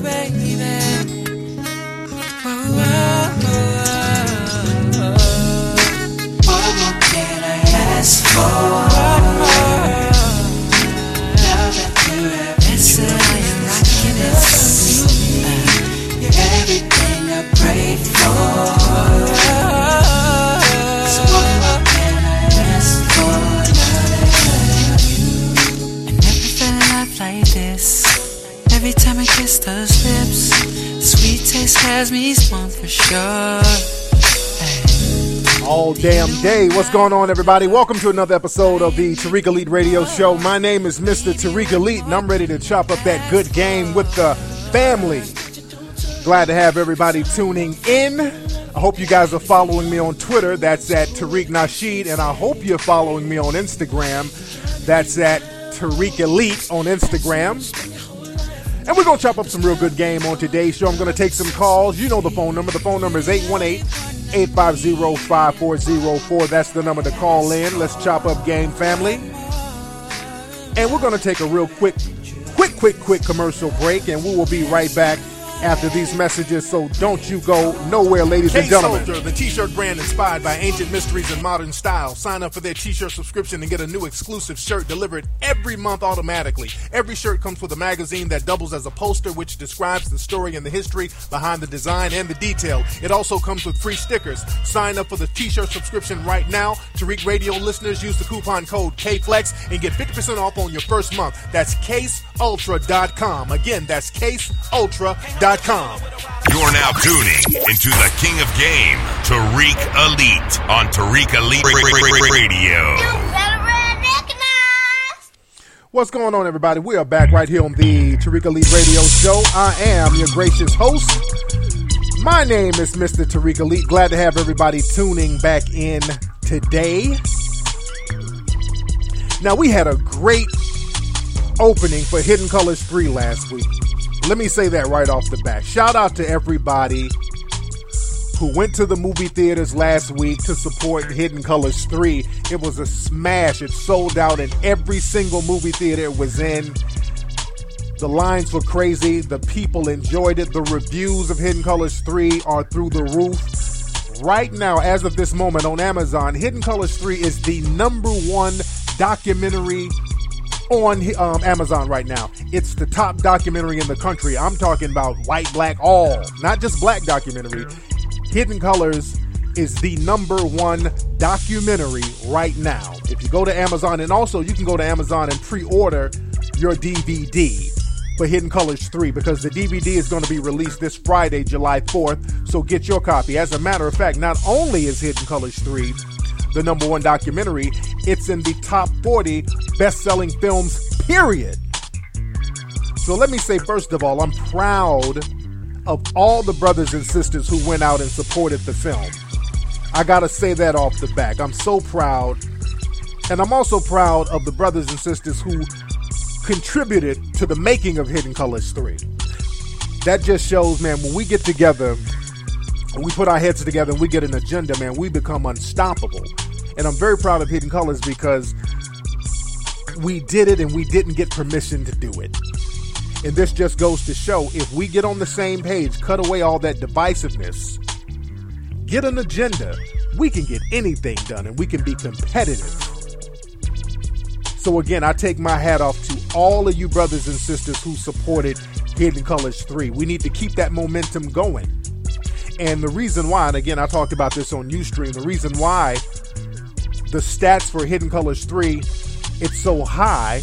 baby. Whoa, whoa, whoa. What more can I ask for? Now that you have answered, I am rocking it so sweet. You're everything I prayed for. So what more can I ask for now that I have you? I never felt alive like this. Every time I kiss those lips, sweet taste has me spun for sure. All damn day. What's going on, everybody? Welcome to another episode of the Tariq Elite Radio Show. My name is Mr. Tariq Elite, and I'm ready to chop up that good game with the family. Glad to have everybody tuning in. I hope you guys are following me on Twitter. That's at Tariq Nasheed, and I hope you're following me on Instagram. That's at Tariq Elite on Instagram. And we're going to chop up some real good game on today's show. I'm going to take some calls. You know the phone number. The phone number is 818-850-5404. That's the number to call in. Let's chop up game, family. And we're going to take a real quick commercial break, and we will be right back after these messages, so don't you go nowhere, ladies and gentlemen. Soldier, the t-shirt brand inspired by ancient mysteries and modern style. Sign up for their t-shirt subscription and get a new exclusive shirt delivered every month automatically. Every shirt comes with a magazine that doubles as a poster, which describes the story and the history behind the design and the detail. It also comes with free stickers. Sign up for the t-shirt subscription right now. Tariq Radio listeners use the coupon code KFLEX and get 50% off on your first month. That's CaseUltra.com. Again, that's CaseUltra.com. You're now tuning into the King of Game, Tariq Elite, on Tariq Elite Radio. What's going on, everybody? We are back right here on the Tariq Elite Radio Show. I am your gracious host. My name is Mr. Tariq Elite. Glad to have everybody tuning back in today. Now, we had a great opening for Hidden Colors 3 last week. Let me say that right off the bat. Shout out to everybody who went to the movie theaters last week to support Hidden Colors 3. It was a smash. It sold out in every single movie theater it was in. The lines were crazy. The people enjoyed it. The reviews of Hidden Colors 3 are through the roof. Right now, as of this moment on Amazon, Hidden Colors 3 is the #1 documentary on Amazon right now. It's the top documentary in the country. I'm talking about white, black, all. Not just black documentary. Hidden Colors is the #1 documentary right now. If you go to Amazon, and also you can go to Amazon and pre-order your DVD for Hidden Colors 3, because the DVD is going to be released this Friday, July 4th. So get your copy. As a matter of fact, not only is Hidden Colors 3 the #1 documentary, it's in the top 40 best-selling films, period. So let me say, first of all, I'm proud of all the brothers and sisters who went out and supported the film. I gotta say that off the back. I'm so proud. And I'm also proud of the brothers and sisters who contributed to the making of Hidden Colors 3. That just shows, man, when we get together, we put our heads together and we get an agenda, man, we become unstoppable. And I'm very proud of Hidden Colors because we did it and we didn't get permission to do it. And this just goes to show, if we get on the same page, cut away all that divisiveness, get an agenda, we can get anything done and we can be competitive. So again, I take my hat off to all of you brothers and sisters who supported Hidden Colors 3. We need to keep that momentum going. And the reason why, and again, I talked about this on Ustream, the reason why the stats for Hidden Colors 3, it's so high,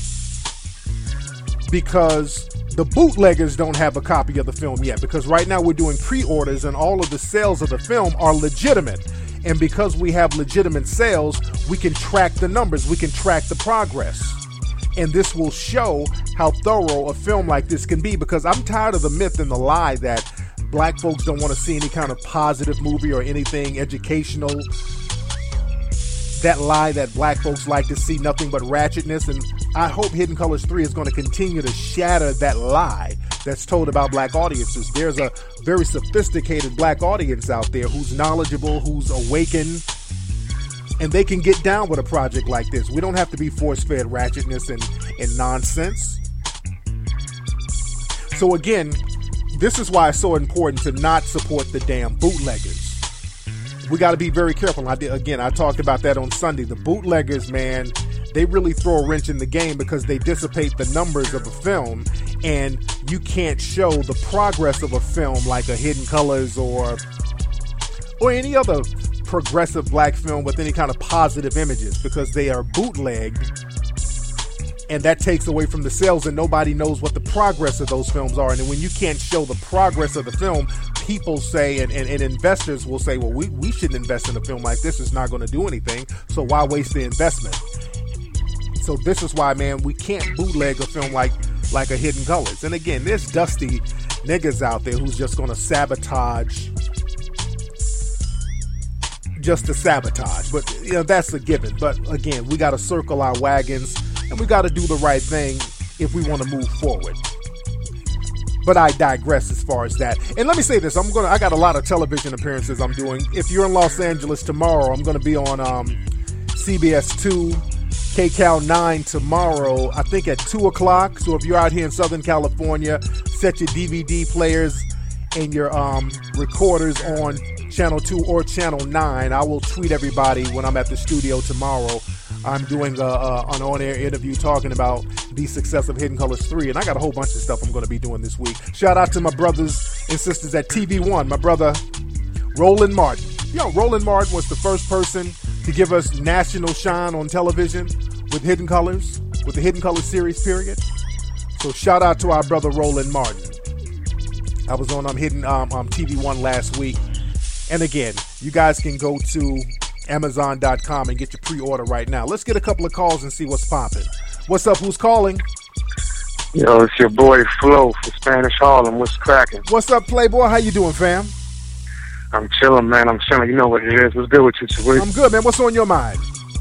because the bootleggers don't have a copy of the film yet, because right now we're doing pre-orders and all of the sales of the film are legitimate. And because we have legitimate sales, we can track the numbers, we can track the progress. And this will show how thorough a film like this can be, because I'm tired of the myth and the lie that black folks don't want to see any kind of positive movie or anything educational. That lie that black folks like to see nothing but ratchetness. And I hope Hidden Colors 3 is going to continue to shatter that lie that's told about black audiences. There's a very sophisticated black audience out there who's knowledgeable, who's awakened, and they can get down with a project like this. We don't have to be force-fed ratchetness and nonsense. So again, this is why it's so important to not support the damn bootleggers. We got to be very careful. I talked about that on Sunday. The bootleggers, man, they really throw a wrench in the game because they dissipate the numbers of a film, and you can't show the progress of a film like a Hidden Colors or any other progressive black film with any kind of positive images because they are bootlegged, and that takes away from the sales, and nobody knows what the progress of those films are. And when you can't show the progress of the film, people say, and investors will say, well, we shouldn't invest in a film like this. It's not going to do anything, so why waste the investment? So this is why, man, we can't bootleg a film like a Hidden Colors. And again, there's dusty niggas out there who's just going to sabotage just to sabotage. But, that's a given. But again, we got to circle our wagons, and we got to do the right thing if we want to move forward. But I digress as far as that. And let me say this, I got a lot of television appearances I'm doing. If you're in Los Angeles tomorrow, I'm going to be on CBS 2, KCAL 9 tomorrow, I think at 2 o'clock. So if you're out here in Southern California, set your DVD players and your recorders on Channel 2 or Channel 9. I will tweet everybody when I'm at the studio tomorrow. I'm doing an on-air interview talking about the success of Hidden Colors 3, and I got a whole bunch of stuff I'm going to be doing this week. Shout out to my brothers and sisters at TV1, my brother Roland Martin. Roland Martin was the first person to give us national shine on television with Hidden Colors, with the Hidden Colors series, period. So shout out to our brother Roland Martin. I was on Hidden TV1 last week. And again, you guys can go to Amazon.com and get your pre-order right now. Let's get a couple of calls and see what's popping. What's up? Who's calling? Yo, it's your boy Flo from Spanish Harlem. What's cracking? What's up, Playboy? How you doing, fam? I'm chilling, man. I'm chilling. You know what it is. What's good with you, Tariq? I'm good, man. What's on your mind?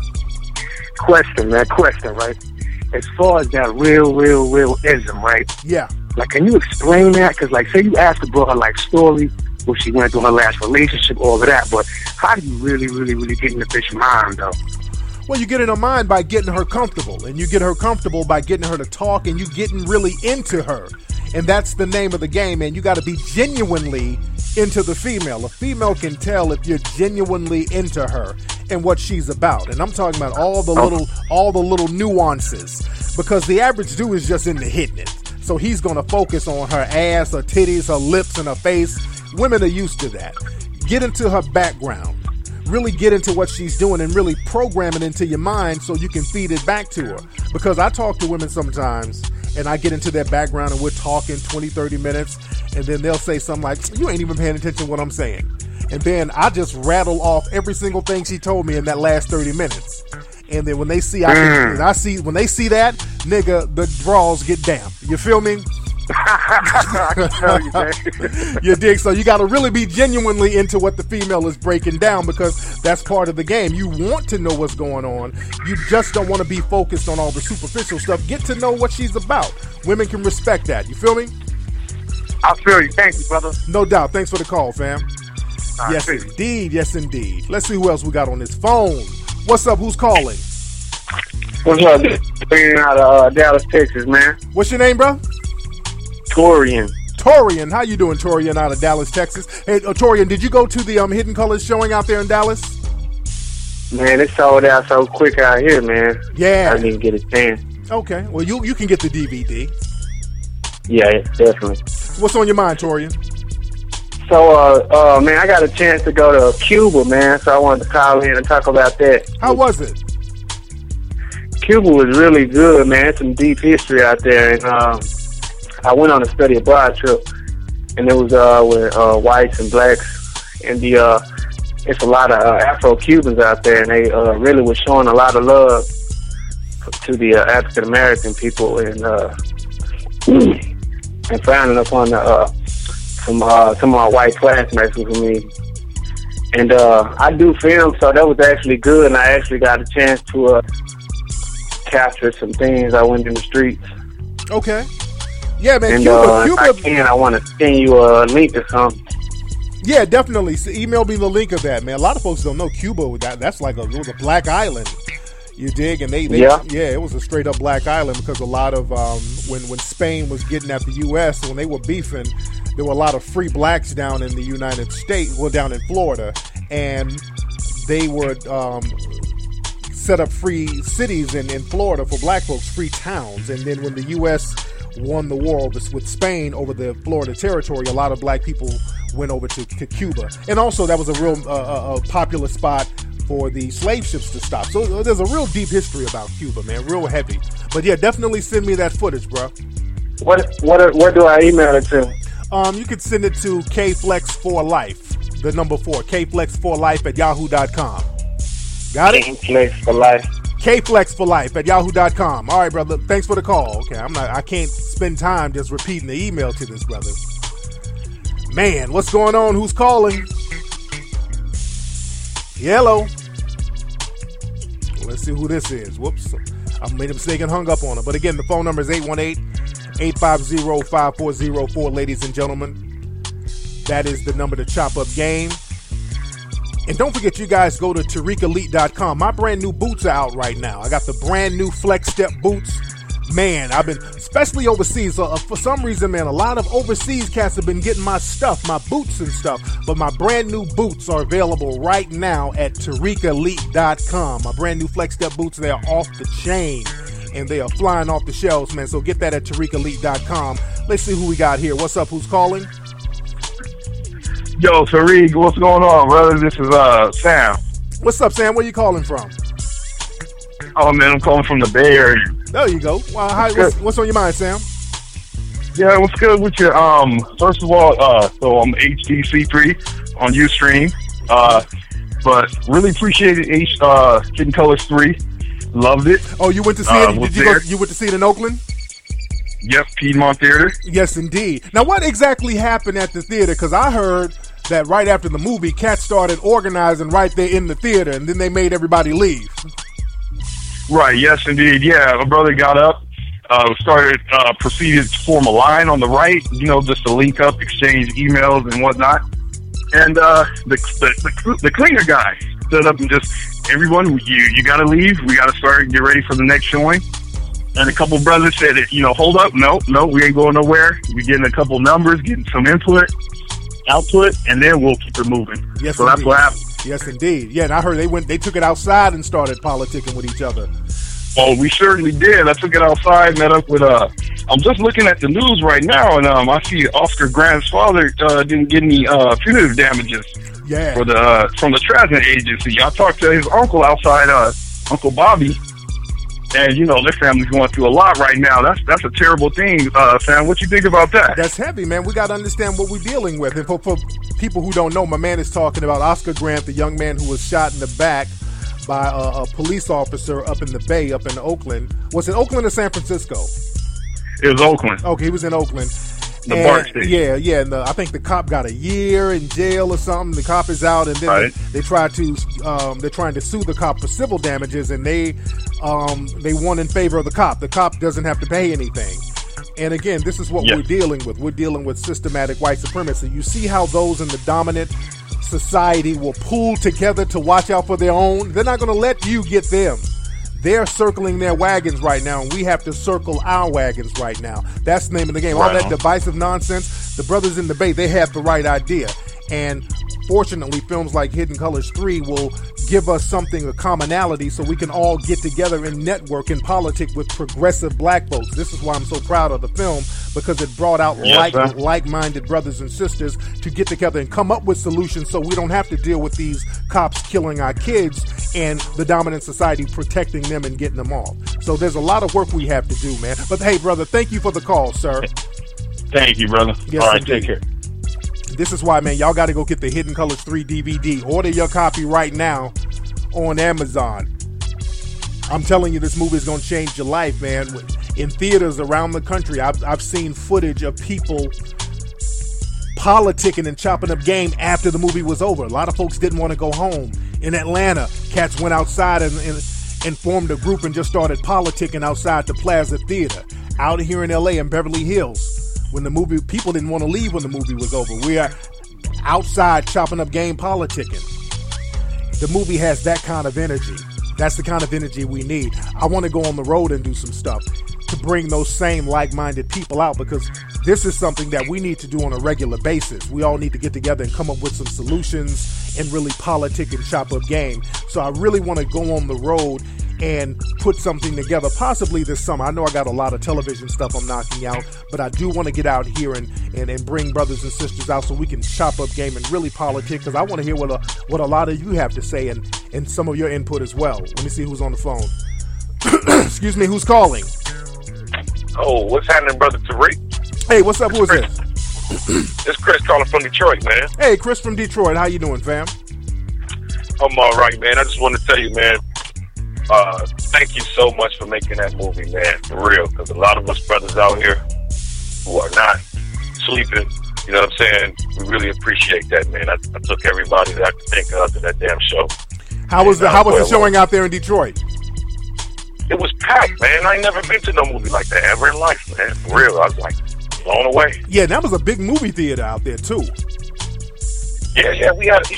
Question, right? As far as that real ism, right? Yeah. Like, can you explain that? Because, like, say you ask about her, like, story, what she went through her last relationship, all of that, but how do you really get in the bitch's mind, though? Well, you get in her mind by getting her comfortable, and you get her comfortable by getting her to talk, and you getting really into her. And that's the name of the game, man. You got to be genuinely into the female. A female can tell if you're genuinely into her and what she's about. And I'm talking about all the little nuances, because the average dude is just into hitting it. So he's going to focus on her ass, her titties, her lips, and her face. Women are used to that. Get into her background. Really get into what she's doing and really program it into your mind so you can feed it back to her. Because I talk to women sometimes and I get into their background and we're talking 20, 30 minutes, and then they'll say something like, you ain't even paying attention to what I'm saying. And then I just rattle off every single thing she told me in that last 30 minutes. And then when they see when they see that, nigga, the draws get damp. You feel me? You dig? So you got to really be genuinely into what the female is breaking down, because that's part of the game. You want to know what's going on. You just don't want to be focused on all the superficial stuff. Get to know what she's about. Women can respect that. You feel me? I feel you. Thank you, brother. No doubt. Thanks for the call, fam. Yes, indeed. Yes, indeed. Let's see who else we got on this phone. What's up? Who's calling? What's up? Being out of Dallas, Texas, man. What's your name, bro? Torian, how you doing, Torian, out of Dallas, Texas? Hey, Torian, did you go to the Hidden Colors showing out there in Dallas? Man, it sold out so quick out here, man. Yeah. I didn't even get a chance. Okay, well, you can get the DVD. Yeah, definitely. What's on your mind, Torian? So, man, I got a chance to go to Cuba, man, so I wanted to call in and talk about that. How was it? Cuba was really good, man. It's some deep history out there, and I went on a study abroad trip, and it was with whites and blacks, and it's a lot of Afro-Cubans out there, and they really was showing a lot of love to the African American people, and frowning upon some of my white classmates with me. And I do film, so that was actually good, and I actually got a chance to capture some things. I went in the streets. Okay. Yeah, man. And Cuba, I want to send you a link or something. Yeah, definitely. So email me the link of that, man. A lot of folks don't know Cuba. That's like it was a black island. You dig? And it was a straight up black island, because a lot of when Spain was getting at the U.S., when they were beefing, there were a lot of free blacks down in the United States, well, down in Florida, and they would set up free cities in Florida for black folks, free towns. And then when the U.S. won the war with Spain over the Florida territory, a lot of black people went over to Cuba. And also that was a real popular spot for the slave ships to stop. So there's a real deep history about Cuba, man, real heavy. But yeah, definitely send me that footage, bro. Where do I email it to? You could send it to KFlex4Life, the number 4, KFlex4Life@yahoo.com. Got it? KFlex for life. KFlex4Life@yahoo.com. All right, brother. Thanks for the call. Okay, I can't spend time just repeating the email to this brother. Man, what's going on? Who's calling? Hello. Let's see who this is. Whoops. I made a mistake and hung up on her. But again, the phone number is 818-850-5404, ladies and gentlemen. That is the number to chop up game. And don't forget, you guys go to TariqElite.com. My brand new boots are out right now. I got the brand new Flex Step boots. Man, I've been, especially overseas, for some reason, man, a lot of overseas cats have been getting my stuff, my boots and stuff. But my brand new boots are available right now at TariqElite.com. My brand new Flex Step boots, they are off the chain. And they are flying off the shelves, man. So get that at TariqElite.com. Let's see who we got here. What's up? Who's calling? Yo, Tariq, what's going on, brother? This is Sam. What's up, Sam? Where you calling from? Oh, man, I'm calling from the Bay Area. There you go. Well, what's on your mind, Sam? Yeah, what's good with you? First of all, so I'm HDC3 on Ustream. But really appreciated Hidden Colors 3. Loved it. Oh, you went to see it? You went to see it in Oakland? Yep, Piedmont Theater. Yes, indeed. Now, what exactly happened at the theater? Because I heard that right after the movie, cats started organizing right there in the theater, and then they made everybody leave. Right, yes, indeed. Yeah, my brother got up, proceeded to form a line on the right, just to link up, exchange emails and whatnot. And the cleaner guy stood up and just, everyone, you got to leave. We got to get ready for the next showing. And a couple brothers said, hold up, no, we ain't going nowhere. We're getting a couple numbers, getting some output, and then we'll keep it moving. Yes, so indeed. That's what happened. Yes, indeed. Yeah, and I heard they took it outside and started politicking with each other. Oh, we certainly did. I took it outside, met up with, I'm just looking at the news right now, and I see Oscar Grant's father didn't get any punitive damages from the transit agency. I talked to his uncle outside, Uncle Bobby, and, their family's going through a lot right now. That's a terrible thing, Sam. What you think about that? That's heavy, man. We got to understand what we're dealing with. And for people who don't know, my man is talking about Oscar Grant, the young man who was shot in the back by a police officer up in the Bay, up in Oakland. Was it Oakland or San Francisco? It was Oakland. Okay, he was in Oakland. The BART station. Yeah, and I think the cop got a year in jail or something. The cop is out, and then they're trying to sue the cop for civil damages, and they won in favor of the cop. The cop doesn't have to pay anything. And again, this is what we're dealing with. We're dealing with systematic white supremacy. You see how those in the dominant society will pool together to watch out for their own. They're not going to let you get them. They're circling their wagons right now, and we have to circle our wagons right now. That's the name of the game. All that divisive nonsense, the brothers in the Bay, they have the right idea. And fortunately, films like Hidden Colors 3 will give us something, a commonality, so we can all get together and network and politic with progressive black folks. This is why I'm so proud of the film, because it brought out like-minded brothers and sisters to get together and come up with solutions so we don't have to deal with these cops killing our kids and the dominant society protecting them and getting them off. So there's a lot of work we have to do, man. But hey, brother, thank you for the call, sir. Thank you, brother. Yes, all right, indeed. Take care. This is why, man, y'all got to go get the Hidden Colors 3 DVD. Order your copy right now on Amazon. I'm telling you, this movie is going to change your life, man. In theaters around the country, I've seen footage of people politicking and chopping up game after the movie was over. A lot of folks didn't want to go home. In Atlanta, cats went outside and formed a group and just started politicking outside the Plaza Theater. Out here in LA and Beverly Hills, when the movie, people didn't want to leave when the movie was over. We are outside chopping up game politicking. The movie has that kind of energy. That's the kind of energy we need. I want to go on the road and do some stuff to bring those same like-minded people out, because this is something that we need to do on a regular basis. We all need to get together and come up with some solutions and really politic and chop up game. So I really want to go on the road and put something together, possibly this summer. I know I got a lot of television stuff I'm knocking out, but I do want to get out here and bring brothers and sisters out so we can chop up game and really politic, because I want to hear what a lot of you have to say and some of your input as well. Let me see who's on the phone. Excuse me, who's calling? Oh, what's happening, Brother Tariq? Hey, what's up? Who is this? It's Chris calling from Detroit, man. Hey, Chris from Detroit. How you doing, fam? I'm all right, man. I just want to tell you, man, thank you so much for making that movie, man, for real, because a lot of us brothers out here who are not sleeping, you know what I'm saying, we really appreciate that, man. I took everybody that I could think of to that damn show. How was the showing out there in Detroit? It was packed, man. I ain't never been to no movie like that ever in life, man, for real. I was like blown away. Yeah, that was a big movie theater out there too. Yeah, we had,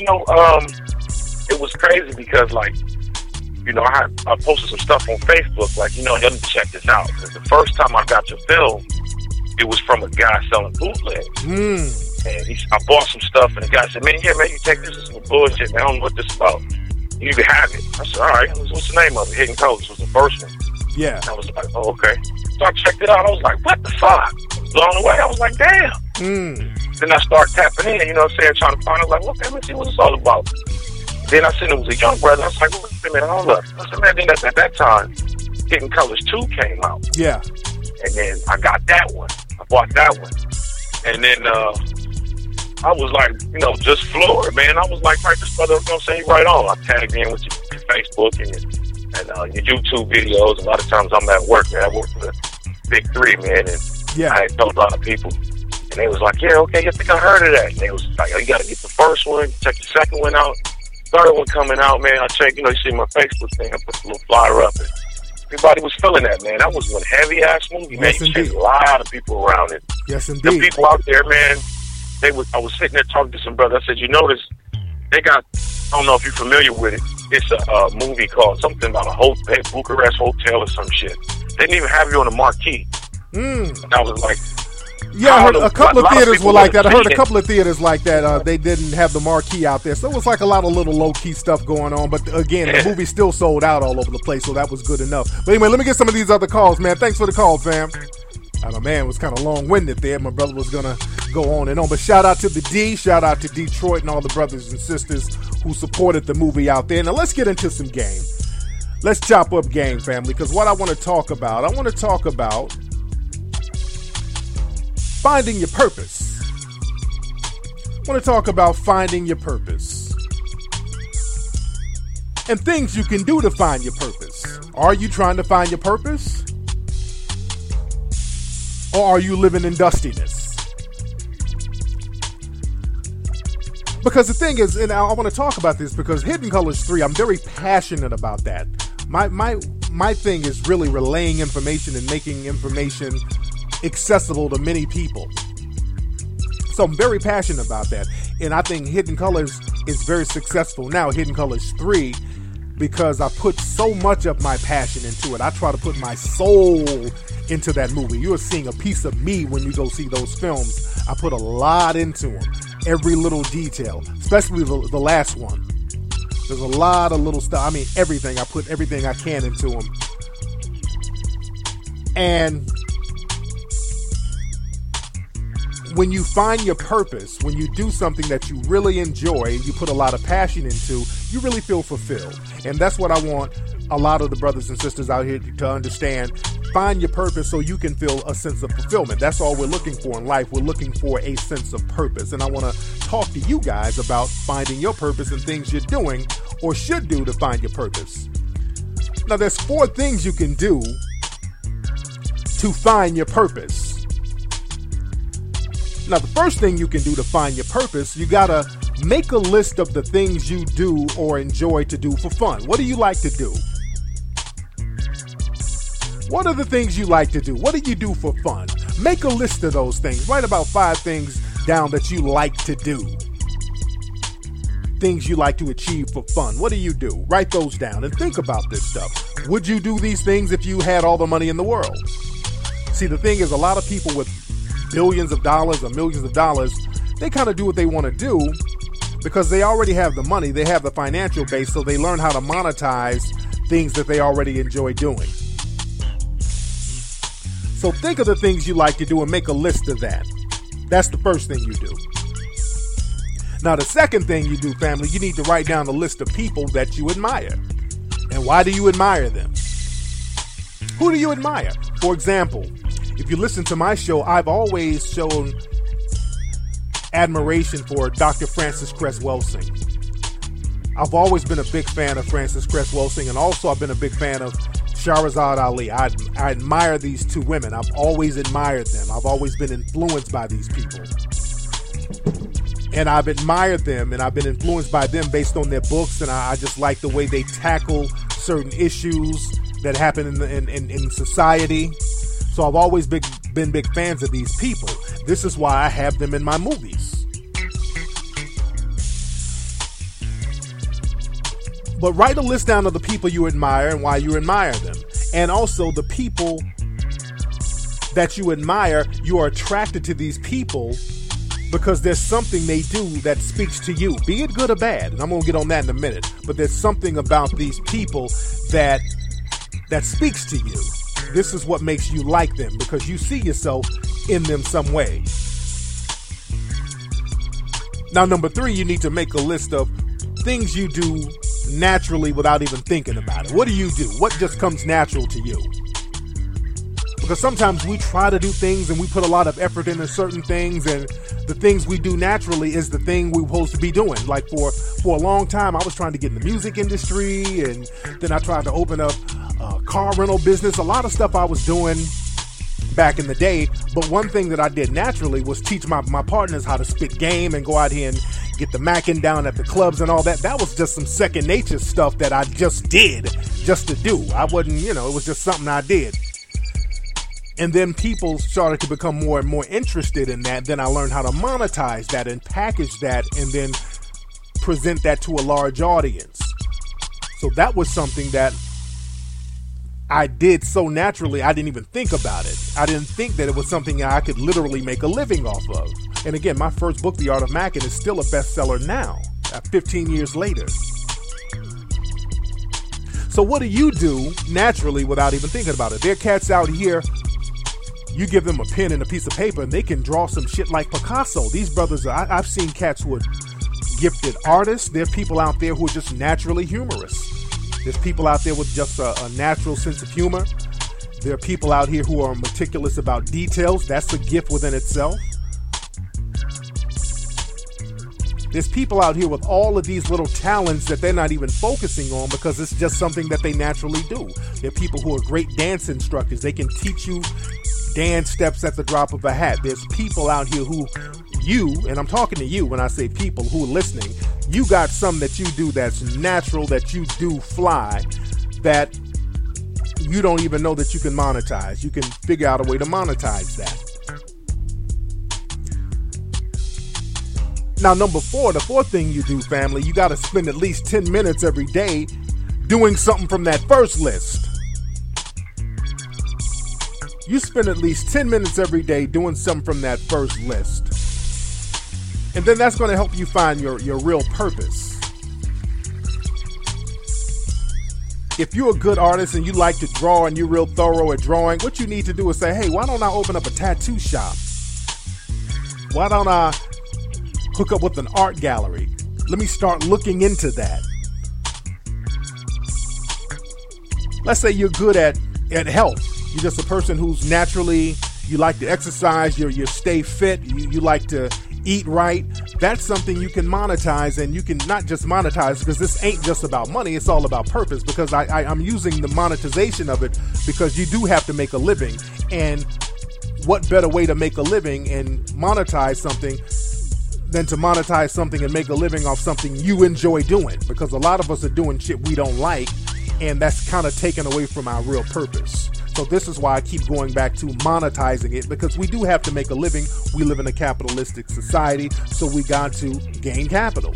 it was crazy because, like, I posted some stuff on Facebook, like, let me check this out. Because the first time I got to film, it was from a guy selling bootlegs. And I bought some stuff, and the guy said, man, you take this as some bullshit, man. I don't know what this is about. You can have it. I said, all right, what's the name of it? Hidden Colors was the first one. Yeah. And I was like, oh, okay. So I checked it out. I was like, what the fuck? Blown away. I was like, damn. Then I started tapping in, trying to find out, like, okay, let's see what it's all about. Then I seen it was a young brother. I was like, wait a minute, hold up. I said, man, then at that time, Hidden Colors 2 came out. Yeah. And then I got that one. I bought that one. And then I was like, just floored, man. I was like, right, this brother was going to say right on. I tagged in with your Facebook and your YouTube videos. A lot of times I'm at work, man. I work for the Big Three, man. And yeah. I had told a lot of people. And they was like, yeah, okay, I think I heard of that. And they was like, you got to get the first one, check the second one out. Third one coming out, man. I check, you see my Facebook thing. I put a little flyer up, and everybody was feeling that, man. That was one heavy ass movie, man. Yes, you seen a lot of people around it. Yes, indeed. The people out there, man. I was sitting there talking to some brother. I said, you notice they got, I don't know if you're familiar with it. It's a movie called something about a hotel, Bucharest Hotel or some shit. They didn't even have you on the marquee. And I was like, yeah, I heard a couple of theaters were like that. I heard a couple of theaters like that. They didn't have the marquee out there. So it was like a lot of little low-key stuff going on. But again, the movie still sold out all over the place, so that was good enough. But anyway, let me get some of these other calls, man. Thanks for the call, fam. I know, man, it was kind of long-winded there. My brother was going to go on and on. But shout out to the D, shout out to Detroit and all the brothers and sisters who supported the movie out there. Now let's get into some game. Let's chop up game, family, because what I want to talk about finding your purpose. I want to talk about finding your purpose and things you can do to find your purpose. Are you trying to find your purpose? Or are you living in dustiness? Because the thing is, and I want to talk about this because Hidden Colors 3, I'm very passionate about that. My thing is really relaying information and making information accessible to many people. So I'm very passionate about that. And I think Hidden Colors is very successful now, Hidden Colors 3, because I put so much of my passion into it. I try to put my soul into that movie. You are seeing a piece of me when you go see those films. I put a lot into them. Every little detail, especially the last one. There's a lot of little stuff. I mean, everything. I put everything I can into them. And when you find your purpose, when you do something that you really enjoy and you put a lot of passion into, you really feel fulfilled. And that's what I want a lot of the brothers and sisters out here to understand. Find your purpose so you can feel a sense of fulfillment. That's all we're looking for in life. We're looking for a sense of purpose. And I want to talk to you guys about finding your purpose and things you're doing or should do to find your purpose. Now, there's 4 things you can do to find your purpose. Now, the first thing you can do to find your purpose, you got to make a list of the things you do or enjoy to do for fun. What do you like to do? What are the things you like to do? What do you do for fun? Make a list of those things. Write about 5 things down that you like to do. Things you like to achieve for fun. What do you do? Write those down and think about this stuff. Would you do these things if you had all the money in the world? See, the thing is, a lot of people with billions of dollars or millions of dollars, they kind of do what they want to do because they already have the money, they have the financial base, so they learn how to monetize things that they already enjoy doing. So think of the things you like to do and make a list of that. That's the first thing you do. Now, the second thing you do, family, you need to write down a list of people that you admire. And why do you admire them? Who do you admire? For example, if you listen to my show, I've always shown admiration for Dr. Frances Cress Welsing. I've always been a big fan of Frances Cress Welsing, and also I've been a big fan of Shahrazad Ali. I admire these two women. I've always admired them. I've always been influenced by these people. And I've admired them, and I've been influenced by them based on their books, and I just like the way they tackle certain issues that happen in society. So I've always been big fans of these people. This is why I have them in my movies. But write a list down of the people you admire and why you admire them. And also the people that you admire, you are attracted to these people because there's something they do that speaks to you, be it good or bad. And I'm going to get on that in a minute. But there's something about these people that speaks to you. This is what makes you like them because you see yourself in them some way. Now, number 3, you need to make a list of things you do naturally without even thinking about it. What do you do? What just comes natural to you? Because sometimes we try to do things and we put a lot of effort into certain things, and the things we do naturally is the thing we're supposed to be doing. Like for a long time, I was trying to get in the music industry, and then I tried to open up a car rental business. A lot of stuff I was doing back in the day, but one thing that I did naturally was teach my partners how to spit game and go out here and get the macking down at the clubs and all that. That was just some second nature stuff that I just did just to do. I wasn't, it was just something I did. And then people started to become more and more interested in that. Then I learned how to monetize that and package that and then present that to a large audience. So that was something that I did so naturally, I didn't even think about it. I didn't think that it was something I could literally make a living off of. And again, my first book, The Art of Macking, is still a bestseller now, 15 years later. So what do you do naturally without even thinking about it? There are cats out here, you give them a pen and a piece of paper and they can draw some shit like Picasso. These brothers, I've seen cats who are gifted artists. There are people out there who are just naturally humorous. There's people out there with just a natural sense of humor. There are people out here who are meticulous about details. That's a gift within itself. There's people out here with all of these little talents that they're not even focusing on because it's just something that they naturally do. There are people who are great dance instructors. They can teach you dance steps at the drop of a hat. There's people out here who and I'm talking to you when I say people who are listening, you got some that you do that's natural, that you do fly, that you don't even know that you can monetize. You can figure out a way to monetize that. Now, number 4, the 4th thing you do, family, you got to spend at least 10 minutes every day doing something from that first list. You spend at least 10 minutes every day doing something from that first list. And then that's going to help you find your real purpose. If you're a good artist and you like to draw and you're real thorough at drawing, what you need to do is say, hey, why don't I open up a tattoo shop? Why don't I hook up with an art gallery? Let me start looking into that. Let's say you're good at health. You're just a person who's naturally, you like to exercise, you stay fit, you like to eat right. That's something you can monetize, and you can not just monetize because this ain't just about money, it's all about purpose, because I'm using the monetization of it because you do have to make a living, and what better way to make a living and monetize something than to monetize something and make a living off something you enjoy doing, because a lot of us are doing shit we don't like, and that's kind of taken away from our real purpose. So this is why I keep going back to monetizing it, because we do have to make a living. We live in a capitalistic society, so we got to gain capital.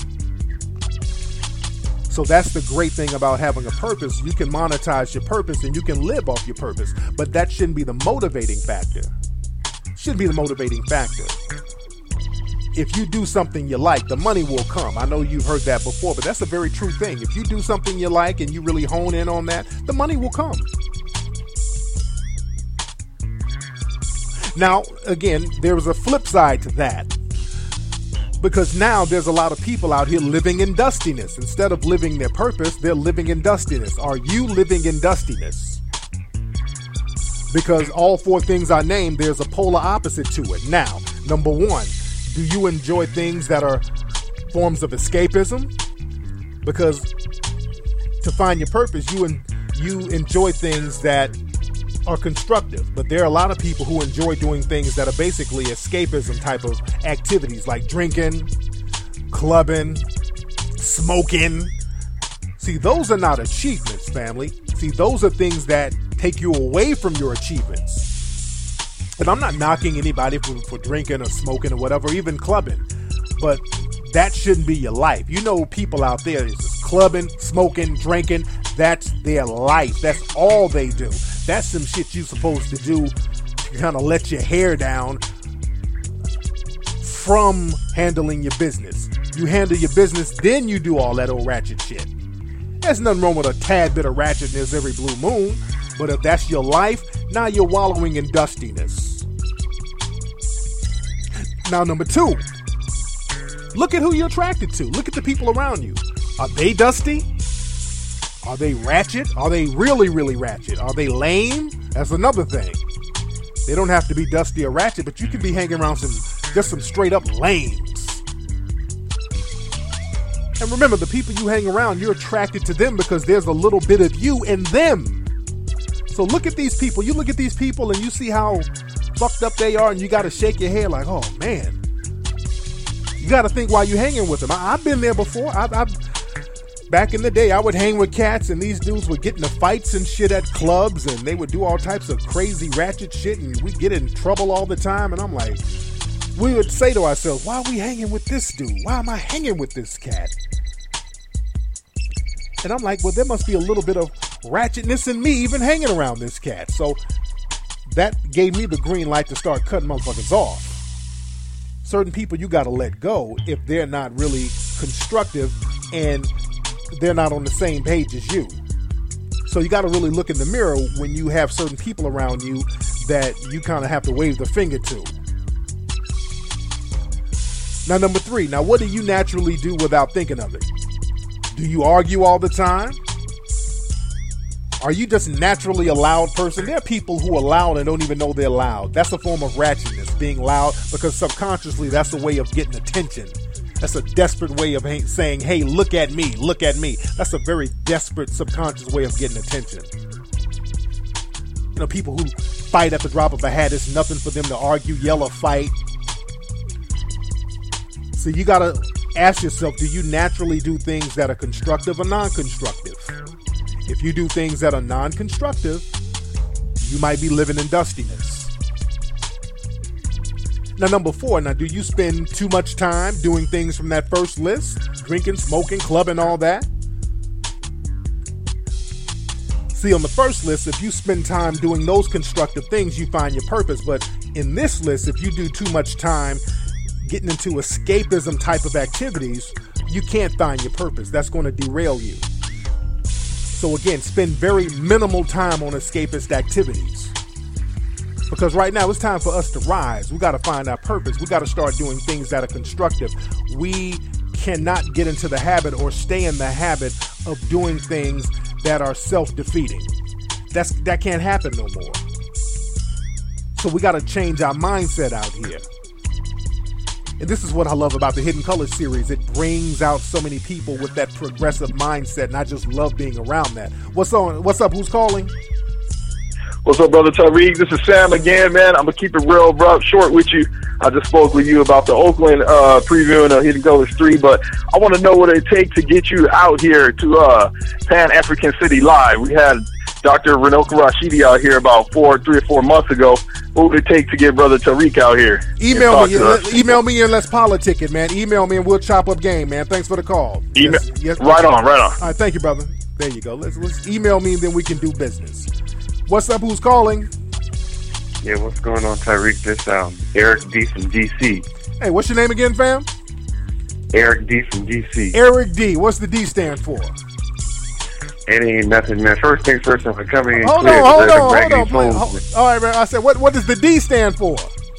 So that's the great thing about having a purpose. You can monetize your purpose and you can live off your purpose, but that shouldn't be the motivating factor. Shouldn't be the motivating factor. If you do something you like, the money will come. I know you've heard that before, but that's a very true thing. If you do something you like and you really hone in on that, the money will come. Now, again, there's a flip side to that. Because now there's a lot of people out here living in dustiness. Instead of living their purpose, they're living in dustiness. Are you living in dustiness? Because all four things I named, there's a polar opposite to it. Now, number one, do you enjoy things that are forms of escapism? Because to find your purpose, you enjoy things that are constructive. But there are a lot of people who enjoy doing things that are basically escapism type of activities, like drinking, clubbing, smoking. See, those are not achievements, family. See, those are things that take you away from your achievements. And I'm not knocking anybody for drinking or smoking or whatever, even clubbing. But that shouldn't be your life. You know, people out there is just clubbing, smoking, drinking. That's their life. That's all they do. That's some shit you're supposed to do to kind of let your hair down from handling your business. You handle your business, then you do all that old ratchet shit. There's nothing wrong with a tad bit of ratchetness every blue moon. But if that's your life, now you're wallowing in dustiness. Now, number two, look at who you're attracted to. Look at the people around you. Are they dusty? Are they ratchet? Are they really, really ratchet? Are they lame? That's another thing. They don't have to be dusty or ratchet, but you can be hanging around some straight up lames. And remember, the people you hang around, you're attracted to them because there's a little bit of you in them. So look at these people. You look at these people and you see how fucked up they are, and you got to shake your head like, oh man. You got to think while you're hanging with them. I've been there before. Back in the day, I would hang with cats, and these dudes would get into fights and shit at clubs, and they would do all types of crazy ratchet shit, and we'd get in trouble all the time. And I'm like, we would say to ourselves, why are we hanging with this dude? Why am I hanging with this cat? And I'm like, well, there must be a little bit of ratchetness in me even hanging around this cat. So that gave me the green light to start cutting motherfuckers off. Certain people you got to let go if they're not really constructive and they're not on the same page as you. So you got to really look in the mirror when you have certain people around you that you kind of have to wave the finger to. Now, number three. Now, what do you naturally do without thinking of it? Do you argue all the time? Are you just naturally a loud person? There are people who are loud and don't even know they're loud. That's a form of ratchetness, being loud, because subconsciously that's a way of getting attention. That's a desperate way of saying, hey, look at me, look at me. That's a very desperate subconscious way of getting attention. You know, people who fight at the drop of a hat, it's nothing for them to argue, yell, or fight. So you got to ask yourself, do you naturally do things that are constructive or non-constructive? If you do things that are non-constructive, you might be living in dustiness. Now, number four, do you spend too much time doing things from that first list? Drinking, smoking, clubbing, all that? See, on the first list, if you spend time doing those constructive things, you find your purpose. But in this list, if you do too much time getting into escapism type of activities, you can't find your purpose. That's going to derail you. So again, spend very minimal time on escapist activities. Because right now it's time for us to rise. We got to find our purpose. We got to start doing things that are constructive. We cannot get into the habit or stay in the habit of doing things that are self-defeating. That can't happen no more. So we got to change our mindset out here. And this is what I love about the Hidden Colors series. It brings out so many people with that progressive mindset, and I just love being around that. What's up? Who's calling? What's up, Brother Tariq? This is Sam again, man. I'm going to keep it real short with you. I just spoke with you about the Oakland previewing of Hidden Colors 3, but I want to know what it takes to get you out here to Pan-African City Live. We had Dr. Renoka Rashidi out here about 3 or 4 months ago. What would it take to get Brother Tariq out here? Email me and let's politic it, man. Email me and we'll chop up game, man. Thanks for the call. Yes. Right on. All right, thank you, brother. There you go. Let's email me and then we can do business. What's up? Who's calling? Yeah, what's going on, Tariq? This Eric D from DC. Hey, what's your name again, fam? Eric D from DC. Eric D. What's the D stand for? It ain't nothing, man. First things first, I'm coming in Hold clear. on. All right, man. I said, what does the D stand for?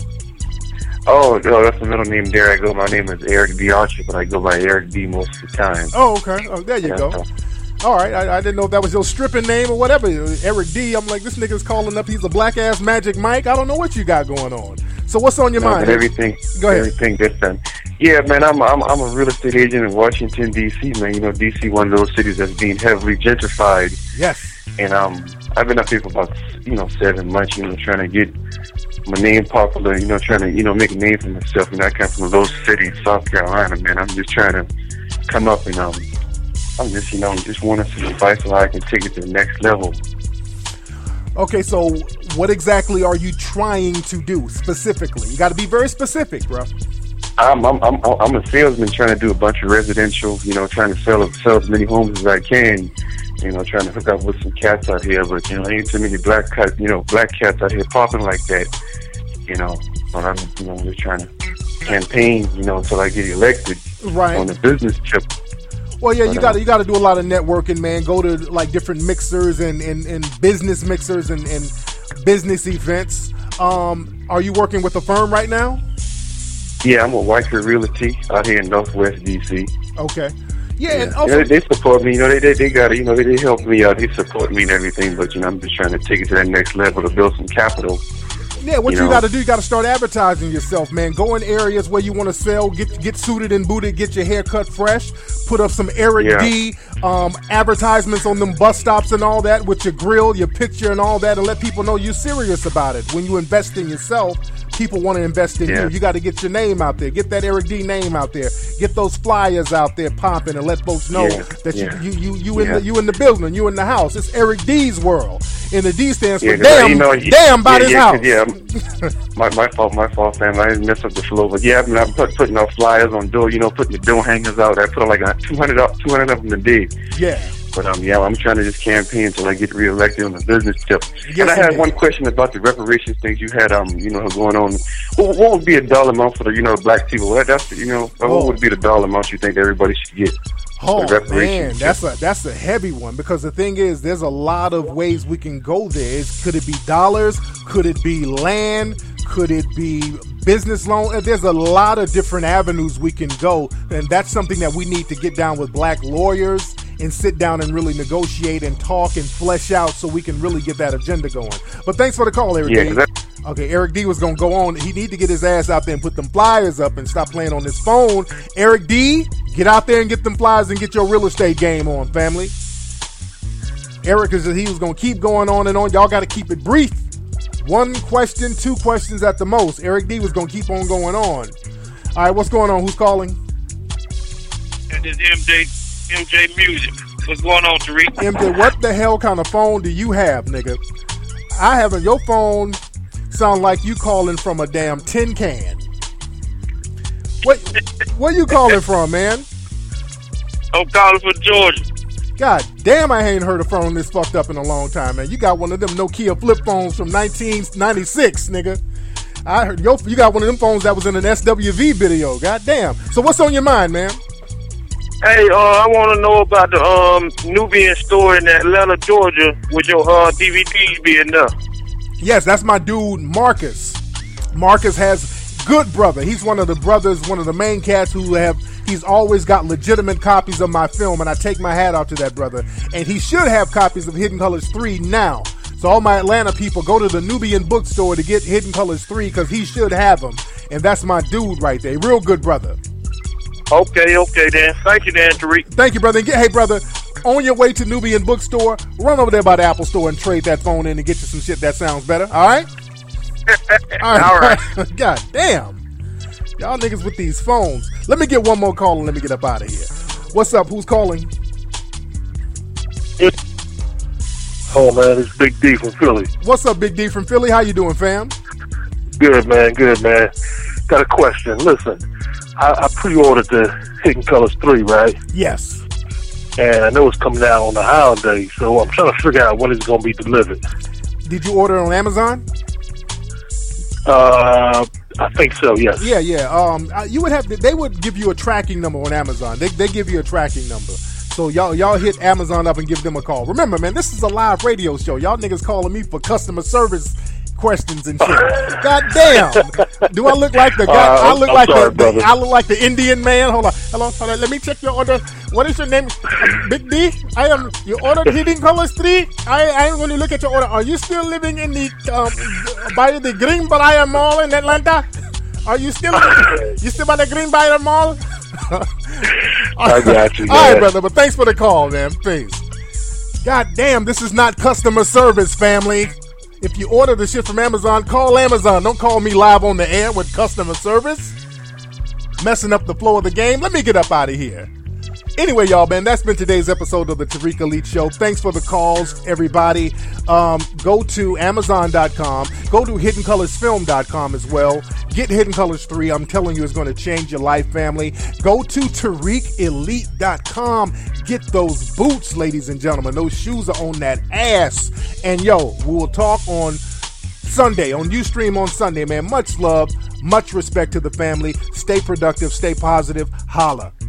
Oh, that's the middle name there. I go. My name is Eric D. Archer, but I go by Eric D. most of the time. Oh, okay. Oh, there you go. All right. I didn't know if that was your stripping name or whatever. Eric D. I'm like, this nigga's calling up. He's a black ass Magic Mike. I don't know what you got going on. So what's on your mind? Everything. Go ahead. Everything that's done. Yeah, man. I'm a real estate agent in Washington D.C. Man, you know, D.C. one of those cities that's being heavily gentrified. Yes. And I've been up here for about 7 months. You know, trying to get my name popular. You know, trying to make a name for myself. And I come from a little city in South Carolina, man. I'm just trying to come up and I'm just wanting some advice so I can take it to the next level. Okay, so what exactly are you trying to do specifically? You got to be very specific, bro. I'm a salesman trying to do a bunch of residential, trying to sell as many homes as I can, trying to hook up with some cats out here, but ain't too many black cats out here popping like that, but I'm just trying to campaign, until I get elected on the business tip. Well, yeah, you got to do a lot of networking, man. Go to like different mixers and business mixers and business events. Are you working with a firm right now? Yeah, I'm with Whitefield Realty out here in Northwest DC. Okay. Yeah, and also, they support me. They got it. They help me out. They support me and everything. But I'm just trying to take it to that next level to build some capital. Yeah, what you got to do, you got to start advertising yourself, man. Go in areas where you want to sell, get suited and booted, get your hair cut fresh, put up some Eric D advertisements on them bus stops and all that with your grill, your picture and all that, and let people know you're serious about it. When you invest in yourself, people want to invest in you. You got to get your name out there. Get that Eric D name out there. Get those flyers out there popping and let folks know that you in the building, you in the house. It's Eric D's world. And the D stands for damn about his house. Yeah, my fault, fam. I didn't mess up the flow. But yeah, I'm putting out flyers on door, putting the door hangers out. I put like 200 of them a day. Yeah. But I'm trying to just campaign until I get reelected on the business tip. And I had one question about the reparations things you had, going on. What would be a dollar amount for the, black people? What would be the dollar amount you think everybody should get? Oh man, that's a heavy one, because the thing is, there's a lot of ways we can go there. Could it be dollars? Could it be land? Could it be business loan? There's a lot of different avenues we can go, and that's something that we need to get down with black lawyers and sit down and really negotiate and talk and flesh out so we can really get that agenda going. But thanks for the call, Eric D. Okay, Eric D was going to go on. He need to get his ass out there and put them flyers up and stop playing on his phone. Eric D, get out there and get them flyers and get your real estate game on, family. Eric he was going to keep going on and on. Y'all got to keep it brief. 1 question, 2 questions at the most. Eric D was going to keep on going on. All right, what's going on? Who's calling? It is MJ Music. What's going on, Tariq? MJ, what the hell kind of phone do you have, nigga? I haven't. Your phone sound like you calling from a damn tin can. Where you calling from, man? I'm calling from Georgia. God damn, I ain't heard a phone this fucked up in a long time, man. You got one of them Nokia flip phones from 1996, nigga. I heard you got one of them phones that was in an SWV video. God damn. So what's on your mind, man? Hey, I want to know about the Nubian store in Atlanta, Georgia, with your DVDs being there. Yes, that's my dude, Marcus. Marcus has good brother. He's one of the brothers, one of the main cats he's always got legitimate copies of my film, and I take my hat off to that brother. And he should have copies of Hidden Colors 3 now. So all my Atlanta people, go to the Nubian bookstore to get Hidden Colors 3, because he should have them. And that's my dude right there. Real good brother. Okay, then. Thank you, Dan, Tariq. Thank you, brother. Hey, brother, on your way to Nubian bookstore, run over there by the Apple store and trade that phone in and get you some shit that sounds better. All right? All right. God damn. Y'all niggas with these phones. Let me get one more call and let me get up out of here. What's up? Who's calling? Oh, man, it's Big D from Philly. What's up, Big D from Philly? How you doing, fam? Good, man. Got a question. Listen, I pre-ordered the Hidden Colors 3, right? Yes. And I know it's coming out on the holiday, so I'm trying to figure out when it's going to be delivered. Did you order it on Amazon? I think so. Yes. Yeah. You would have. They would give you a tracking number on Amazon. They give you a tracking number. So y'all hit Amazon up and give them a call. Remember, man, this is a live radio show. Y'all niggas calling me for customer service questions and shit. God damn. Do I look like the guy? I look like the Indian man. Hold on. Hello. Let me check your order. What is your name? Big D. You ordered Hidden Colors 3. I am going to look at your order. Are you still living in the by the Greenbrier Mall in Atlanta? Are you still by the Greenbrier Mall? I got you. All right, brother. But thanks for the call, man. Peace. God damn, this is not customer service, family. If you order the shit from Amazon, call Amazon. Don't call me live on the air with customer service. Messing up the flow of the game. Let me get up out of here. Anyway, y'all, man, that's been today's episode of the Tariq Elite Show. Thanks for the calls, everybody. Go to Amazon.com. Go to HiddenColorsFilm.com as well. Get Hidden Colors 3. I'm telling you, it's going to change your life, family. Go to TariqElite.com. Get those boots, ladies and gentlemen. Those shoes are on that ass. And, yo, we will talk on Sunday, on Ustream on Sunday, man. Much love, much respect to the family. Stay productive, stay positive. Holla.